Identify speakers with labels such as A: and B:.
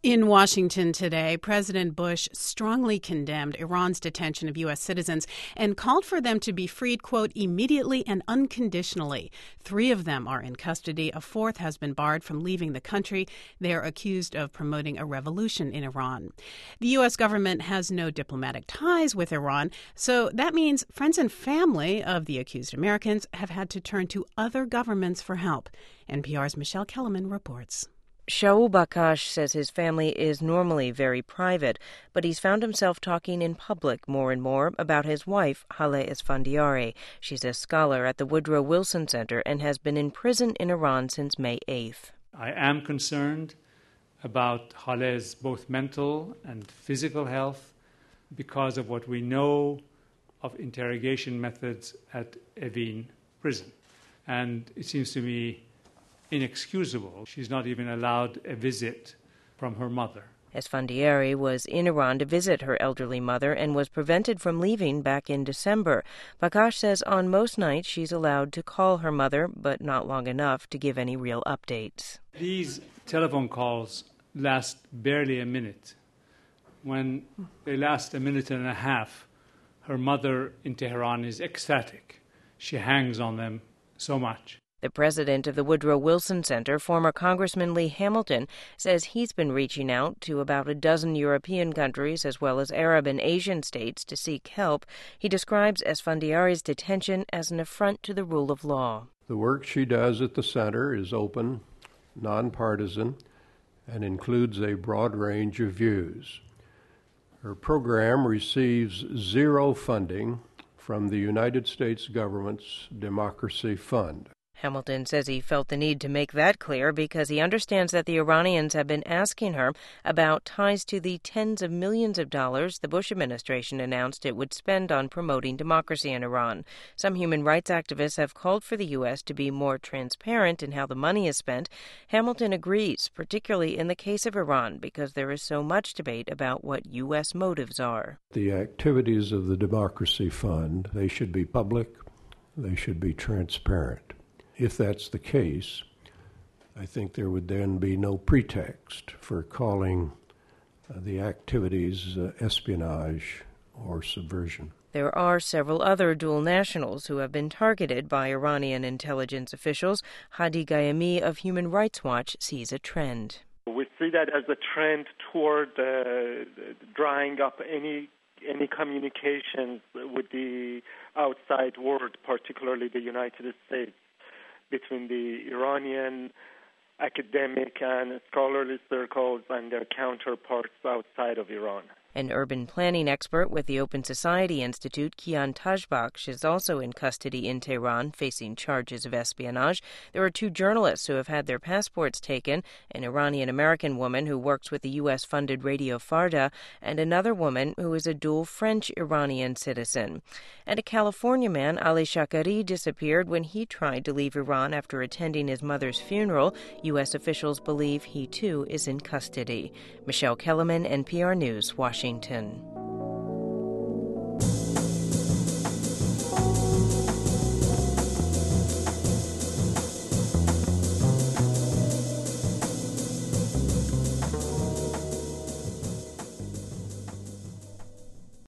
A: In Washington today, President Bush strongly condemned Iran's detention of U.S. citizens and called for them to be freed, quote, immediately and unconditionally. 3 of them are in custody. A 4th has been barred from leaving the country. They are accused of promoting a revolution in Iran. The U.S. government has no diplomatic ties with Iran, so that means friends and family of the accused Americans have had to turn to other governments for help. NPR's Michelle Kellerman reports.
B: Shaul Bakash says his family is normally very private, but he's found himself talking in public more and more about his wife, Haleh Esfandiari. She's a scholar at the Woodrow Wilson Center and has been in prison in Iran since May 8th.
C: I am concerned about Haleh's both mental and physical health because of what we know of interrogation methods at Evin prison. And it seems to me inexcusable. She's not even allowed a visit from her mother.
B: Esfandiari was in Iran to visit her elderly mother and was prevented from leaving back in December. Bakash says on most nights she's allowed to call her mother, but not long enough to give any real updates.
C: These telephone calls last barely a minute. When they last a minute and a half, her mother in Tehran is ecstatic. She hangs on them so much.
B: The president of the Woodrow Wilson Center, former Congressman Lee Hamilton, says he's been reaching out to about a dozen European countries as well as Arab and Asian states to seek help. He describes Esfandiari's detention as an affront to the rule of law.
D: The work she does at the center is open, nonpartisan, and includes a broad range of views. Her program receives 0 funding from the United States government's Democracy Fund.
B: Hamilton says he felt the need to make that clear because he understands that the Iranians have been asking her about ties to the tens of millions of dollars the Bush administration announced it would spend on promoting democracy in Iran. Some human rights activists have called for the U.S. to be more transparent in how the money is spent. Hamilton agrees, particularly in the case of Iran, because there is so much debate about what U.S. motives are.
D: The activities of the Democracy Fund, they should be public, they should be transparent. If that's the case, I think there would then be no pretext for calling the activities espionage or subversion.
B: There are several other dual nationals who have been targeted by Iranian intelligence officials. Hadi Gayemi of Human Rights Watch sees a trend.
E: We see that as a trend toward drying up any communications with the outside world, particularly the United States, between the Iranian academic and scholarly circles and their counterparts outside of Iran.
B: An urban planning expert with the Open Society Institute, Kian Tajbakhsh, is also in custody in Tehran, facing charges of espionage. There are 2 journalists who have had their passports taken, an Iranian-American woman who works with the U.S.-funded Radio Farda, and another woman who is a dual French-Iranian citizen. And a California man, Ali Shakari, disappeared when he tried to leave Iran after attending his mother's funeral. U.S. officials believe he, too, is in custody. Michelle Kellerman, NPR News, Washington.